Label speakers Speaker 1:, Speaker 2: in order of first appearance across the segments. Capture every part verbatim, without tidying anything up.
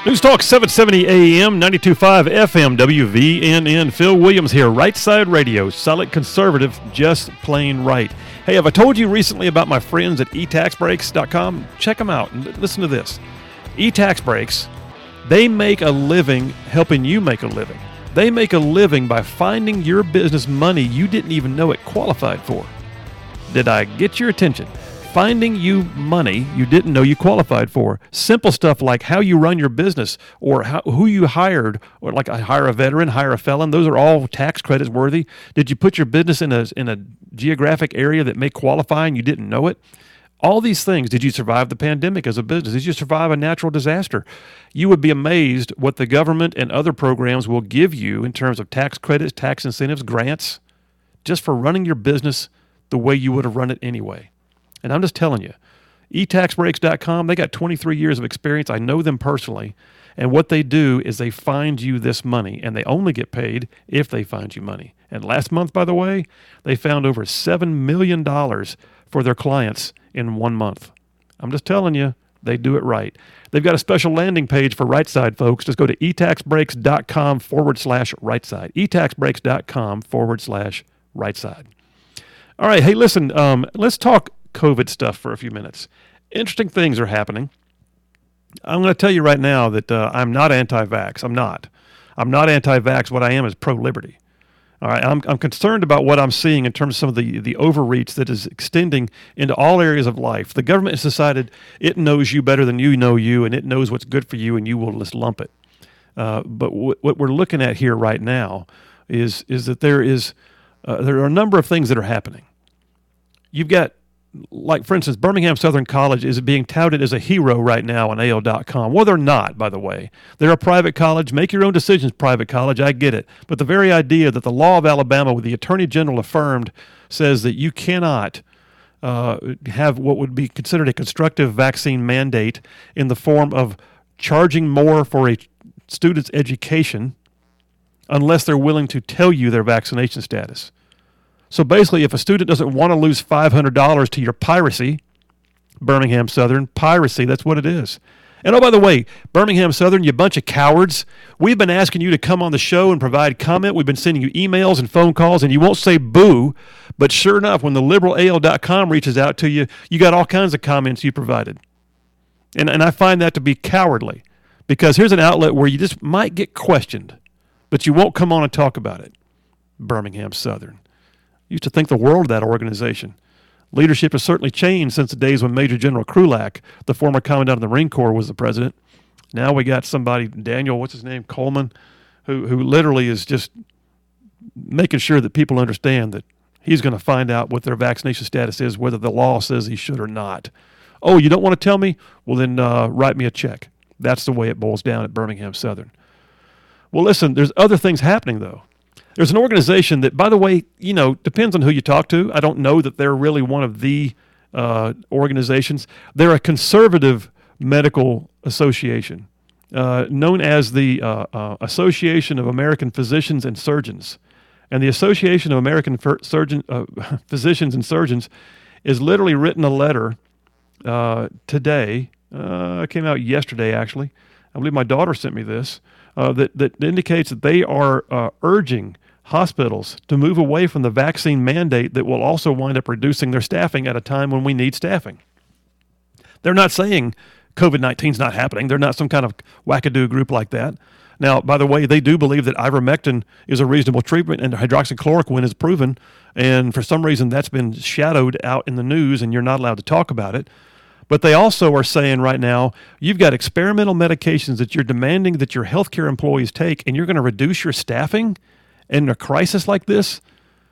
Speaker 1: News Talk seven seventy A M, ninety-two point five F M, W V N N. Phil Williams here, Right Side Radio, solid conservative, just plain right. Hey, have I told you recently about my friends at e tax breaks dot com? Check them out and listen to this. eTaxBreaks, they make a living helping you make a living. They make a living by finding your business money you didn't even know it qualified for. Did I get your attention? Finding you money you didn't know you qualified for. Simple stuff like how you run your business or how, who you hired, or like I hire a veteran, hire a felon. Those are all tax credits worthy. Did you put your business in a in a geographic area that may qualify and you didn't know it? All these things. Did you survive the pandemic as a business? Did you survive a natural disaster? You would be amazed what the government and other programs will give you in terms of tax credits, tax incentives, grants, just for running your business the way you would have run it anyway. And I'm just telling you, e tax breaks dot com, they got twenty-three years of experience. I know them personally. And what they do is they find you this money, and they only get paid if they find you money. And last month, by the way, they found over seven million dollars for their clients in one month. I'm just telling you, they do it right. They've got a special landing page for Right Side folks. Just go to e tax breaks dot com forward slash right side. e tax breaks dot com forward slash right side. All right, hey, listen, um, let's talk COVID stuff for a few minutes. Interesting things are happening. I'm going to tell you right now that uh, I'm not anti-vax. I'm not. I'm not anti-vax. What I am is pro-liberty. All right, I'm I'm concerned about what I'm seeing in terms of some of the, the overreach that is extending into all areas of life. The government has decided it knows you better than you know you, and it knows what's good for you, and you will just lump it. Uh, but w- what we're looking at here right now is is that there is uh, there are a number of things that are happening. You've got, like, for instance, Birmingham Southern College is being touted as a hero right now on A O dot com. Well, they're not, by the way. They're a private college. Make your own decisions, private college. I get it. But the very idea that the law of Alabama, with the Attorney General affirmed, says that you cannot uh, have what would be considered a constructive vaccine mandate in the form of charging more for a student's education unless they're willing to tell you their vaccination status. So basically, if a student doesn't want to lose five hundred dollars to your piracy, Birmingham Southern, piracy, that's what it is. And oh, by the way, Birmingham Southern, you bunch of cowards, we've been asking you to come on the show and provide comment. We've been sending you emails and phone calls, and you won't say boo. But sure enough, when the liberal A O dot com reaches out to you, you got all kinds of comments you provided. And, and I find that to be cowardly, because here's an outlet where you just might get questioned, but you won't come on and talk about it. Birmingham Southern. Used to think the world of that organization. Leadership has certainly changed since the days when Major General Krulak, the former commandant of the Marine Corps, was the president. Now we got somebody, Daniel, what's his name, Coleman, who who literally is just making sure that people understand that he's going to find out what their vaccination status is, whether the law says he should or not. Oh, you don't want to tell me? Well, then uh, write me a check. That's the way it boils down at Birmingham Southern. Well, listen, there's other things happening, though. There's an organization that, by the way, you know, depends on who you talk to. I don't know that they're really one of the uh, organizations. They're a conservative medical association uh, known as the uh, uh, Association of American Physicians and Surgeons. And the Association of American Phir- Surgeon, uh, Physicians and Surgeons is literally written a letter uh, today. Uh, it came out yesterday, actually. I believe my daughter sent me this. Uh, that, that indicates that they are uh, urging hospitals to move away from the vaccine mandate that will also wind up reducing their staffing at a time when we need staffing. They're not saying COVID nineteen is not happening. They're not some kind of wackadoo group like that. Now, by the way, they do believe that ivermectin is a reasonable treatment and hydroxychloroquine is proven, and for some reason that's been shadowed out in the news and you're not allowed to talk about it. But they also are saying right now, you've got experimental medications that you're demanding that your healthcare employees take, and you're going to reduce your staffing in a crisis like this?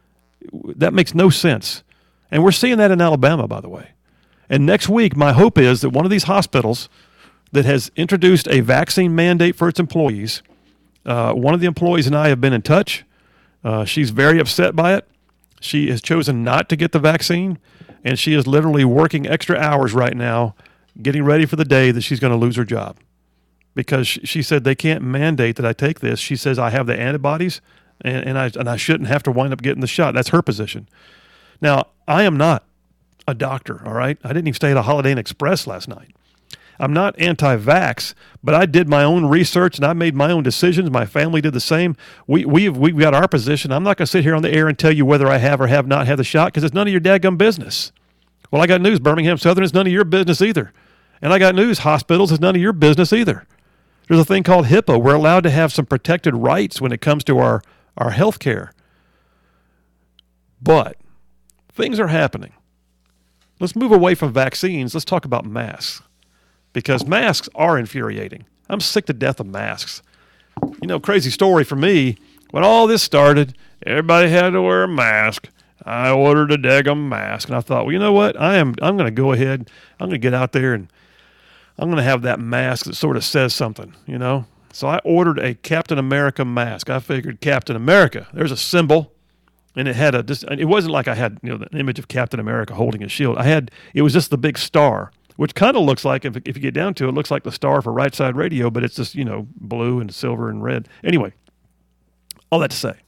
Speaker 1: That makes no sense. And we're seeing that in Alabama, by the way. And next week, my hope is that one of these hospitals that has introduced a vaccine mandate for its employees, uh, one of the employees and I have been in touch. Uh, she's very upset by it. She has chosen not to get the vaccine. And she is literally working extra hours right now, getting ready for the day that she's going to lose her job. Because she said they can't mandate that I take this. She says I have the antibodies, and, and, I, and I shouldn't have to wind up getting the shot. That's her position. Now, I am not a doctor, all right? I didn't even stay at a Holiday Inn Express last night. I'm not anti-vax, but I did my own research and I made my own decisions. My family did the same. We, we've, we've got our position. I'm not going to sit here on the air and tell you whether I have or have not had the shot because it's none of your dadgum business. Well, I got news. Birmingham Southern is none of your business either. And I got news. Hospitals is none of your business either. There's a thing called HIPAA. We're allowed to have some protected rights when it comes to our, our health care. But things are happening. Let's move away from vaccines. Let's talk about masks. Because masks are infuriating. I'm sick to death of masks. You know, crazy story for me. When all this started, everybody had to wear a mask. I ordered a daggum mask. And I thought, well, you know what? I am, I'm going to go ahead. I'm going to get out there and I'm going to have that mask that sort of says something, you know? So I ordered a Captain America mask. I figured Captain America, there's a symbol. And it had a, just, it wasn't like I had, you know, the image of Captain America holding a shield. I had, it was just the big star, which kind of looks like, if, if you get down to it, it looks like the star for Right Side Radio, but it's just, you know, blue and silver and red. Anyway, all that to say,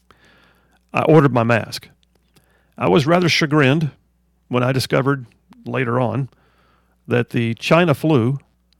Speaker 1: I ordered my mask. I was rather chagrined when I discovered later on that the China flu,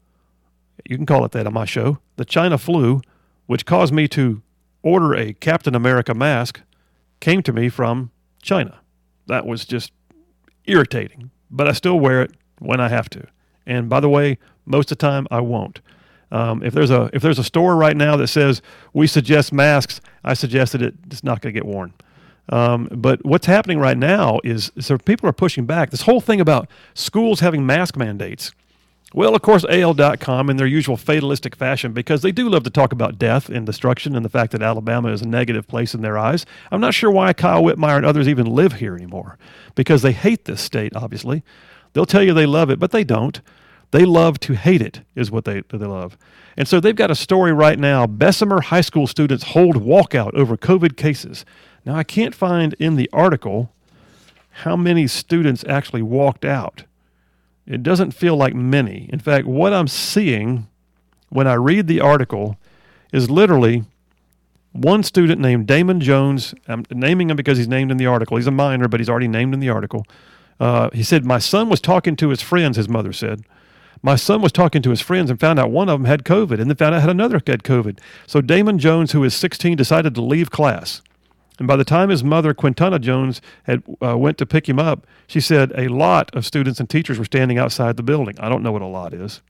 Speaker 1: you can call it that on my show, the China flu, which caused me to order a Captain America mask, came to me from China. That was just irritating, but I still wear it when I have to. And by the way, most of the time I won't. Um, if there's a if there's a store right now that says we suggest masks, I suggest that it's not going to get worn. Um, but what's happening right now is so people are pushing back. This whole thing about schools having mask mandates. Well, of course, A L dot com in their usual fatalistic fashion, because they do love to talk about death and destruction and the fact that Alabama is a negative place in their eyes. I'm not sure why Kyle Whitmire and others even live here anymore, because they hate this state, obviously. They'll tell you they love it, but they don't. They love to hate it is what they, they love. And so they've got a story right now. Bessemer High School students hold walkout over COVID cases. Now, I can't find in the article how many students actually walked out. It doesn't feel like many. In fact, what I'm seeing when I read the article is literally one student named Damon Jones. I'm naming him because he's named in the article. He's a minor, but he's already named in the article. Uh, he said, my son was talking to his friends, his mother said. My son was talking to his friends and found out one of them had COVID, and then found out had another had COVID. So Damon Jones, who is sixteen, decided to leave class. And by the time his mother, Quintana Jones, had uh, went to pick him up, she said a lot of students and teachers were standing outside the building. I don't know what a lot is.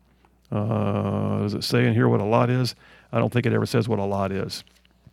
Speaker 1: Uh, does it say in here what a lot is? I don't think it ever says what a lot is.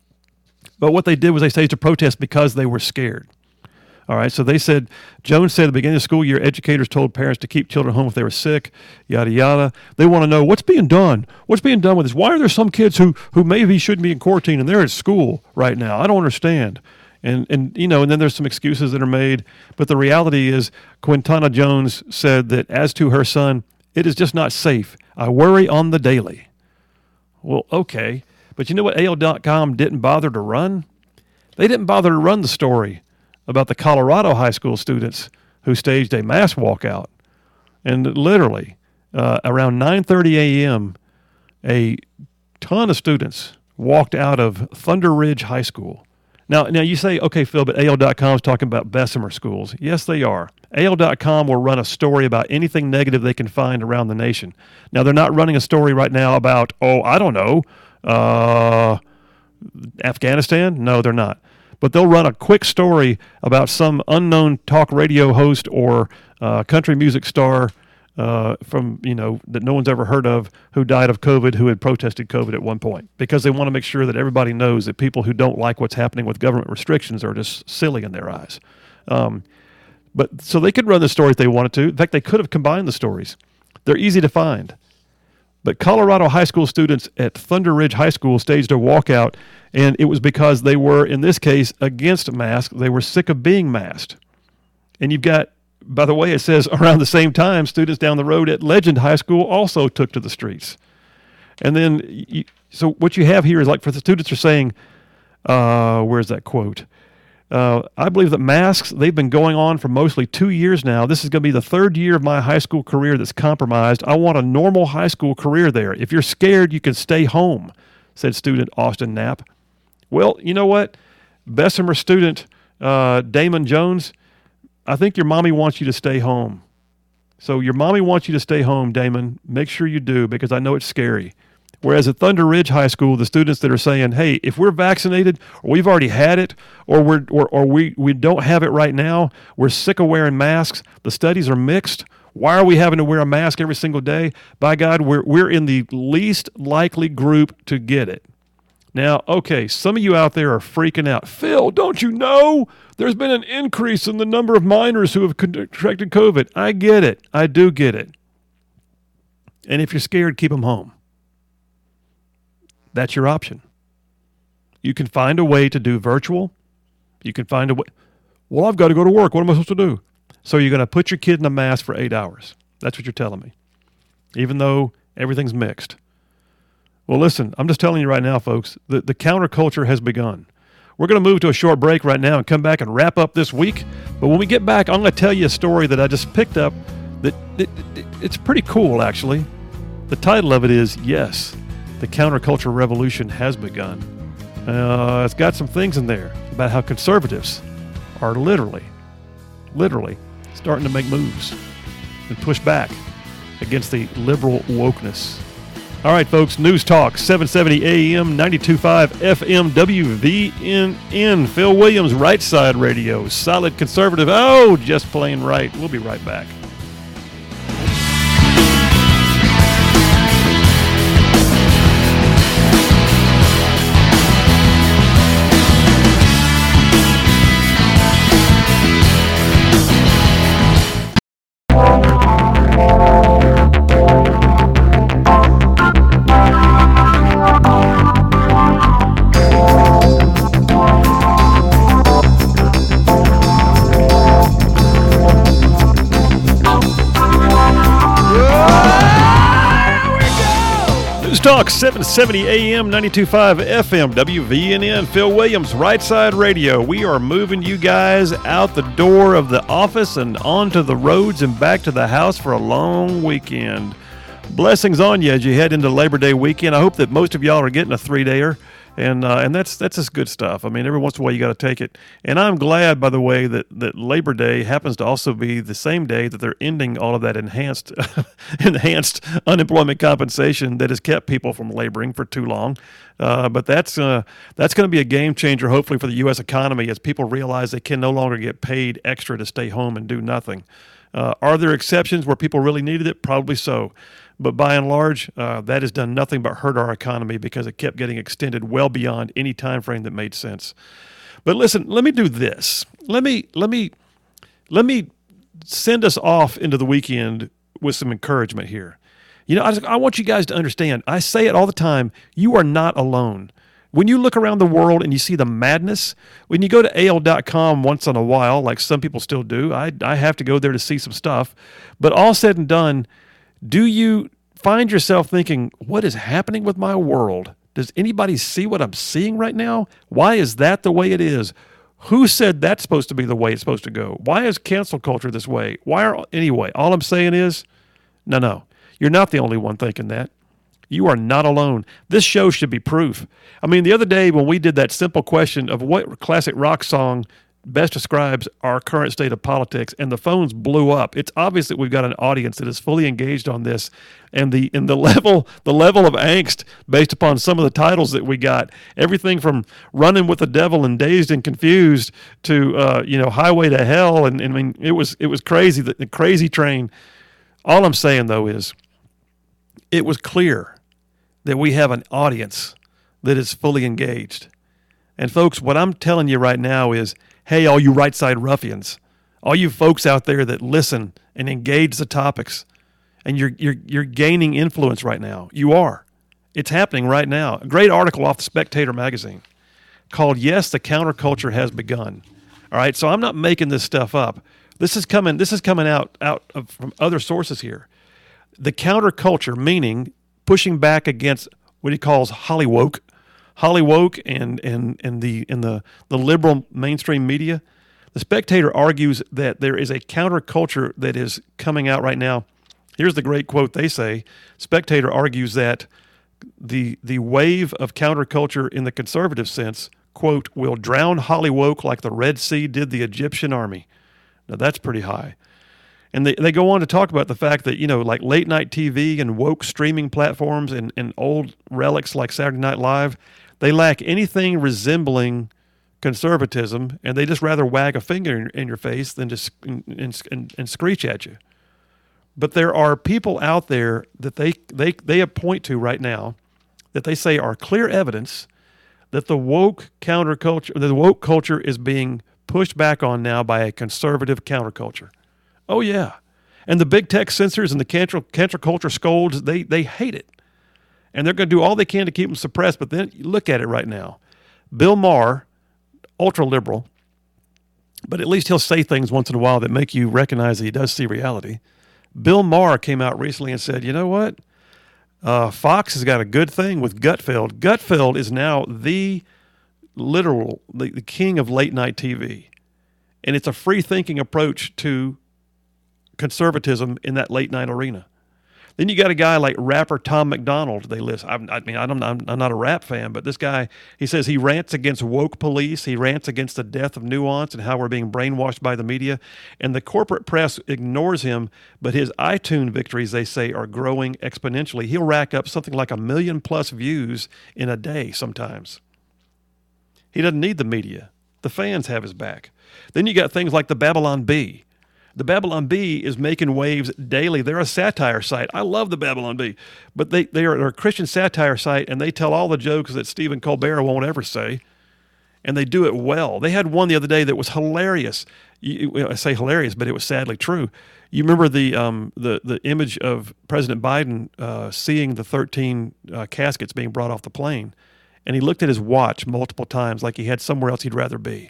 Speaker 1: But what they did was they staged a protest because they were scared. All right, so they said, Jones said at the beginning of the school year, educators told parents to keep children home if they were sick, yada, yada. They want to know what's being done. What's being done with this? Why are there some kids who, who maybe shouldn't be in quarantine and they're at school right now? I don't understand. And, and you know, and then there's some excuses that are made. But the reality is Quintana Jones said that as to her son, it is just not safe. I worry on the daily. Well, okay. But you know what A L dot com didn't bother to run? They didn't bother to run the story about the Colorado high school students who staged a mass walkout. And literally, uh, around nine thirty a.m., a ton of students walked out of Thunder Ridge High School. Now, now you say, okay, Phil, but A L dot com is talking about Bessemer schools. Yes, they are. A L dot com will run a story about anything negative they can find around the nation. Now, they're not running a story right now about, oh, I don't know, uh, Afghanistan? No, they're not. But they'll run a quick story about some unknown talk radio host or uh, country music star uh, from, you know, that no one's ever heard of who died of COVID, who had protested COVID at one point, because they want to make sure that everybody knows that people who don't like what's happening with government restrictions are just silly in their eyes. Um, but so they could run the story if they wanted to. In fact, they could have combined the stories. They're easy to find. But Colorado high school students at Thunder Ridge High School staged a walkout, and it was because they were, in this case, against masks. They were sick of being masked. And you've got, by the way, it says around the same time, students down the road at Legend High School also took to the streets. And then, you, so what you have here is like for the students are saying, uh, where's that quote? Uh, I believe that masks, they've been going on for mostly two years now. This is going to be the third year of my high school career that's compromised. I want a normal high school career there. If you're scared, you can stay home, said student Austin Knapp. Well, you know what? Bessemer student uh, Damon Jones, I think your mommy wants you to stay home. So your mommy wants you to stay home, Damon. Make sure you do, because I know it's scary. Whereas at Thunder Ridge High School, the students that are saying, hey, if we're vaccinated or we've already had it or we're or, or we, we don't have it right now, we're sick of wearing masks, the studies are mixed. Why are we having to wear a mask every single day? By God, we're we're in the least likely group to get it. Now, okay, some of you out there are freaking out. Phil, don't you know there's been an increase in the number of minors who have contracted COVID? I get it. I do get it. And if you're scared, keep them home. That's your option. You can find a way to do virtual. You can find a way. Well, I've got to go to work. What am I supposed to do? So you're going to put your kid in a mask for eight hours. That's what you're telling me, even though everything's mixed. Well, listen, I'm just telling you right now, folks, the, the counterculture has begun. We're going to move to a short break right now and come back and wrap up this week. But when we get back, I'm going to tell you a story that I just picked up that it, it, it's pretty cool, actually. The title of it is, Yes, the Counterculture Revolution Has Begun. Uh, it's got some things in there about how conservatives are literally, literally starting to make moves and push back against the liberal wokeness. All right, folks, News Talk, seven seventy A M, ninety-two point five F M, W V N N. Phil Williams, Right Side Radio, solid conservative. Oh, just plain right. We'll be right back. Talk, seven seventy A M, ninety-two point five F M, W V N N, Phil Williams, Right Side Radio. We are moving you guys out the door of the office and onto the roads and back to the house for a long weekend. Blessings on you as you head into Labor Day weekend. I hope that most of y'all are getting a three-dayer, and uh, and that's that's just good stuff. I mean, every once in a while you got to take it. And I'm glad, by the way, that, that Labor Day happens to also be the same day that they're ending all of that enhanced enhanced unemployment compensation that has kept people from laboring for too long. Uh, but that's uh, that's going to be a game changer, hopefully, for the U S economy as people realize they can no longer get paid extra to stay home and do nothing. Uh, are there exceptions where people really needed it? Probably so. But by and large, uh, that has done nothing but hurt our economy because it kept getting extended well beyond any time frame that made sense. But listen, let me do this. Let me let me let me send us off into the weekend with some encouragement here. You know, I, just, I want you guys to understand. I say it all the time. You are not alone. When you look around the world and you see the madness, when you go to A L dot com once in a while, like some people still do, I I have to go there to see some stuff. But all said and done, do you find yourself thinking, what is happening with my world? Does anybody see what I'm seeing right now? Why is that the way it is? Who said that's supposed to be the way it's supposed to go? Why is cancel culture this way? Why are, anyway, all I'm saying is, no, no, you're not the only one thinking that. You are not alone. This show should be proof. I mean, the other day when we did that simple question of what classic rock song best describes our current state of politics, and the phones blew up. It's obvious that we've got an audience that is fully engaged on this, and the in the level the level of angst based upon some of the titles that we got, everything from Running with the Devil and Dazed and Confused to uh, you know Highway to Hell, and, and I mean it was it was crazy, the, the crazy train. All I'm saying though is, it was clear that we have an audience that is fully engaged, and folks, what I'm telling you right now is, hey, all you right side ruffians, all you folks out there that listen and engage the topics, and you're you're you're gaining influence right now. You are. It's happening right now. A great article off the Spectator magazine called "Yes, the Counterculture Has Begun." All right, so I'm not making this stuff up. This is coming. This is coming out out of, from other sources here. The counterculture, meaning pushing back against what he calls Hollywoke. Hollywoke and and and the and the, the liberal mainstream media. The Spectator argues that there is a counterculture that is coming out right now. Here's the great quote they say. Spectator argues that the the wave of counterculture in the conservative sense, quote, will drown Hollywoke like the Red Sea did the Egyptian army. Now that's pretty high. And they, they go on to talk about the fact that, you know, like late night T V and woke streaming platforms and, and old relics like Saturday Night Live, they lack anything resembling conservatism, and they just rather wag a finger in, in your face than just and, and, and screech at you. But there are people out there that they, they, they point to right now that they say are clear evidence that the woke counterculture, the woke culture is being pushed back on now by a conservative counterculture. Oh, yeah. And the big tech censors and the cancel, cancel culture scolds, they, they hate it. And they're going to do all they can to keep them suppressed. But then you look at it right now. Bill Maher, ultra-liberal, but at least he'll say things once in a while that make you recognize that he does see reality. Bill Maher came out recently and said, you know what? Uh, Fox has got a good thing with Gutfeld. Gutfeld is now the literal, the, the king of late-night T V. And it's a free-thinking approach to conservatism in that late-night arena. Then you got a guy like rapper Tom McDonald. They list. I, I mean, I don't, I'm, I'm not a rap fan, but this guy, he says he rants against woke police. He rants against the death of nuance and how we're being brainwashed by the media. And the corporate press ignores him, but his iTunes victories, they say, are growing exponentially. He'll rack up something like a million plus views in a day sometimes. He doesn't need the media. The fans have his back. Then you got things like the Babylon Bee. The Babylon Bee is making waves daily. They're a satire site. I love the Babylon Bee, but they, they are they're a Christian satire site, and they tell all the jokes that Stephen Colbert won't ever say, and they do it well. They had one the other day that was hilarious. You, I say hilarious, but it was sadly true. You remember the um, the the image of President Biden uh, seeing the thirteen uh, caskets being brought off the plane, and he looked at his watch multiple times like he had somewhere else he'd rather be.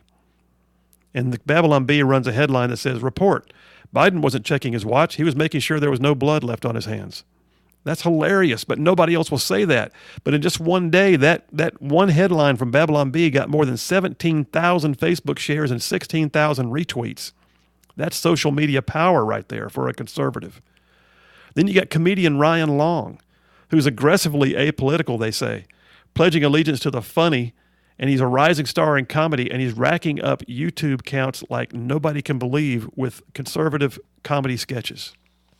Speaker 1: And the Babylon Bee runs a headline that says, report, Biden wasn't checking his watch. He was making sure there was no blood left on his hands. That's hilarious, but nobody else will say that. But in just one day, that, that one headline from Babylon Bee got more than seventeen thousand Facebook shares and sixteen thousand retweets. That's social media power right there for a conservative. Then you got comedian Ryan Long, who's aggressively apolitical, they say, pledging allegiance to the funny. And he's a rising star in comedy, and he's racking up YouTube counts like nobody can believe with conservative comedy sketches.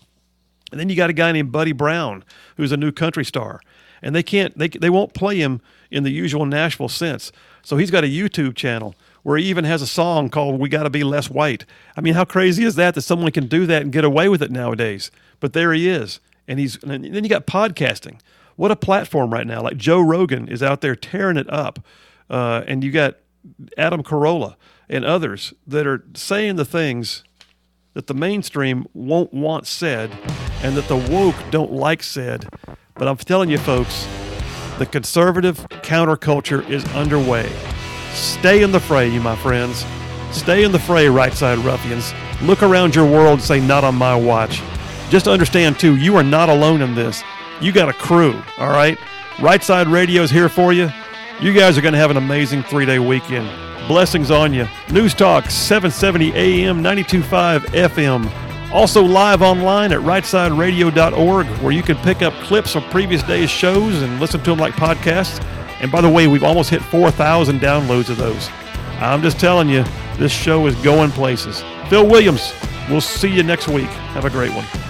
Speaker 1: And then you got a guy named Buddy Brown, who's a new country star. And they can't, they, they won't play him in the usual Nashville sense. So he's got a YouTube channel where he even has a song called We Gotta Be Less White. I mean, how crazy is that, that someone can do that and get away with it nowadays? But there he is. And he's, and then you got podcasting. What a platform right now. Like Joe Rogan is out there tearing it up. Uh, and you got Adam Carolla and others that are saying the things that the mainstream won't want said and that the woke don't like said. But I'm telling you, folks, the conservative counterculture is underway. Stay in the fray, you my friends. Stay in the fray, right side ruffians. Look around your world and say, not on my watch. Just understand, too, you are not alone in this. You got a crew, all right? Right Side Radio is here for you. You guys are going to have an amazing three-day weekend. Blessings on you. News Talk, seven seventy A M, ninety-two point five F M. Also live online at right side radio dot org, where you can pick up clips of previous days' shows and listen to them like podcasts. And by the way, we've almost hit four thousand downloads of those. I'm just telling you, this show is going places. Phil Williams, we'll see you next week. Have a great one.